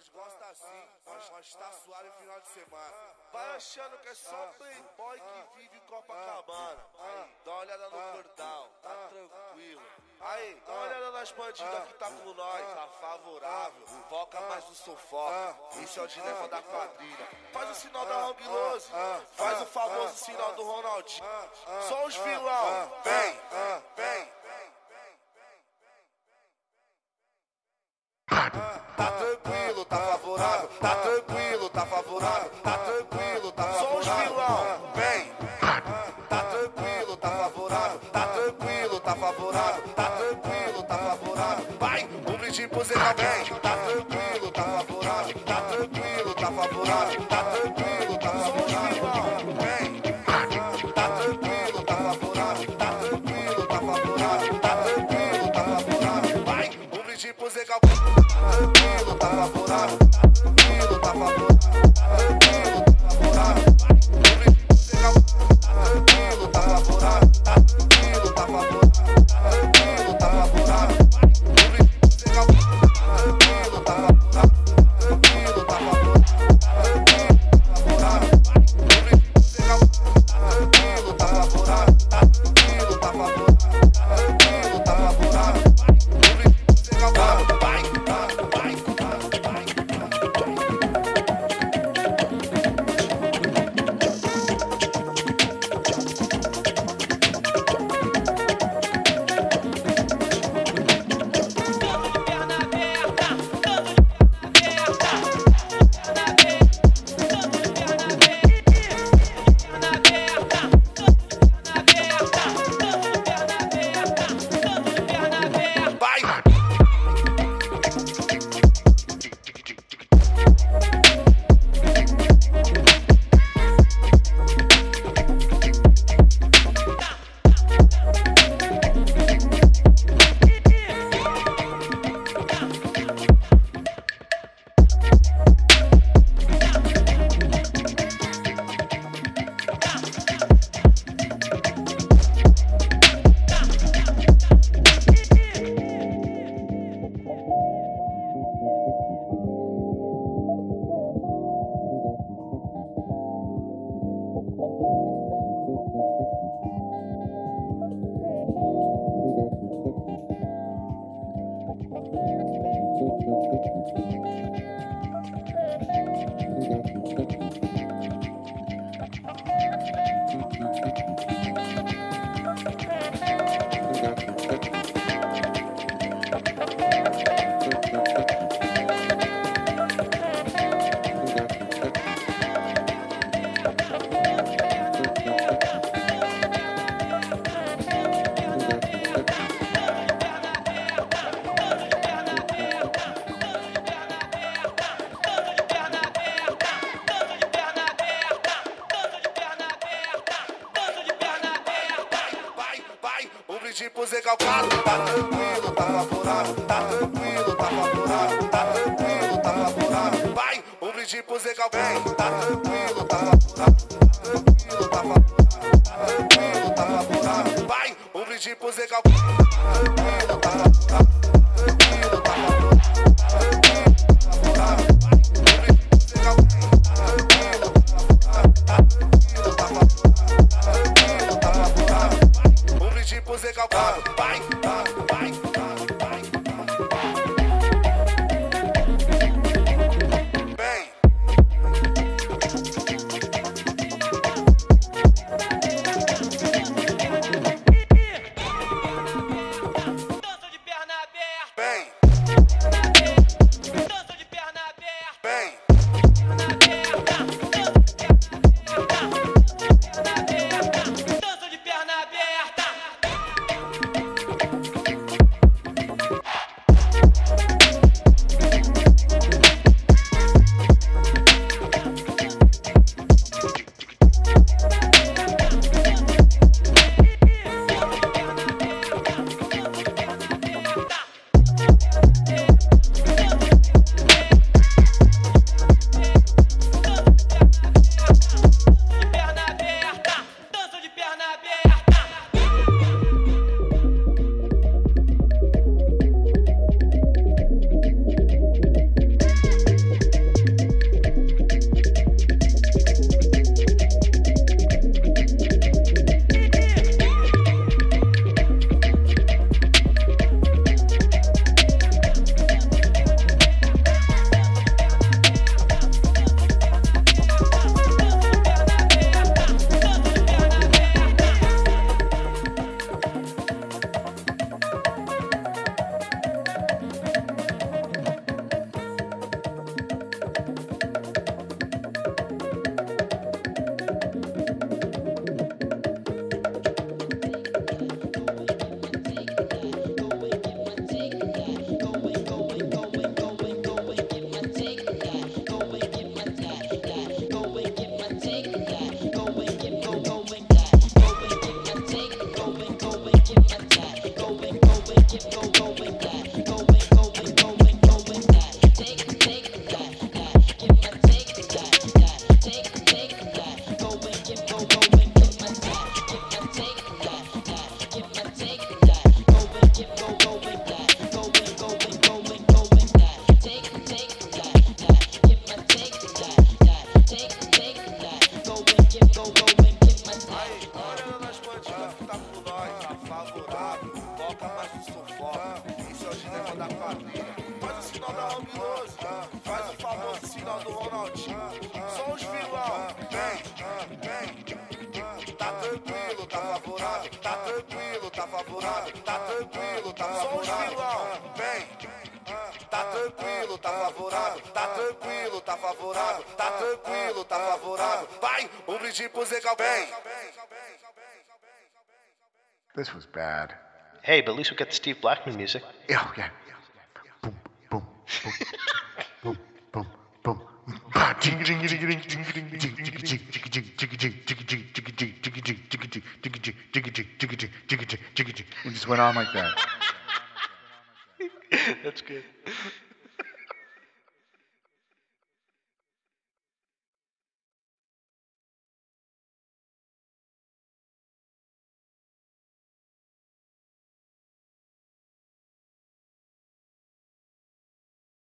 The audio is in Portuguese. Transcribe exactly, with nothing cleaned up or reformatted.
nós gosta assim, nós, nós tá suave final de semana. Vai achando que é só playboy que vive em Copacabana. Dá uma olhada no cordão, tá tranquilo. Aí, dá uma olhada nas bandidas que tá com nós, tá favorável. Foca mais no sufoco, isso é o dilema da quadrilha. Faz o sinal da Hang Lose, faz o famoso sinal do Ronaldinho. Só os vilão, vem, vem. Tá tranquilo, tá favorável, tá tranquilo, tá favorável, tá tranquilo, tá favorável. Só os vilão, vem. Tá tranquilo, tá favorável, tá tranquilo, tá favorável, tá tranquilo, tá favorável. Vai, um brinde pro Zé Calvin. Tá tranquilo, tá favorável, tá tranquilo, tá favorável, tá tranquilo, tá favorável. Só os vilão, vem. Tá tranquilo, tá favorável, tá tranquilo, tá favorável, tá tranquilo, tá favorável. Vai, um brinde pro Zé Calvin. Tranquilo, tá favorável, tranquilo, tá favorável, tranquilo, tá favorável. Tranquilo, tá favorável, tranquilo, tá favorável, tranquilo, tá favorável. Tranquilo, tá favorável, tranquilo, tá favorável, tranquilo, tá favorável, tranquilo, tá favorável, tranquilo, tá favorável. Vai, vai, vai, pro Zé Calcado. Tá tranquilo, tá favorável, tá tranquilo, tá favorável, tá tranquilo, tá favorável. Vai, um brinde pro Zé Calvin. Tá tranquilo, tá favorável, tranquilo, tá favorável, tá tranquilo, tá favorável. Vai, um brinde pro Zé Calvin. Tranquilo, tá favorável, tranquilo, tá favorável, tranquilo, tá favorável. Um brinde pro Zé Calvin. Tranquilo, tá tranquilo, tá favorável, tranquilo, tá favorável. Um brinde pro Zé Calcado. Vai, vai, vai, vai. Vem. This was bad. Hey, but at least we got the Steve Blackman music. Yeah, yeah. Boom, boom, boom, boom, boom, boom. It just went on like that. That's good.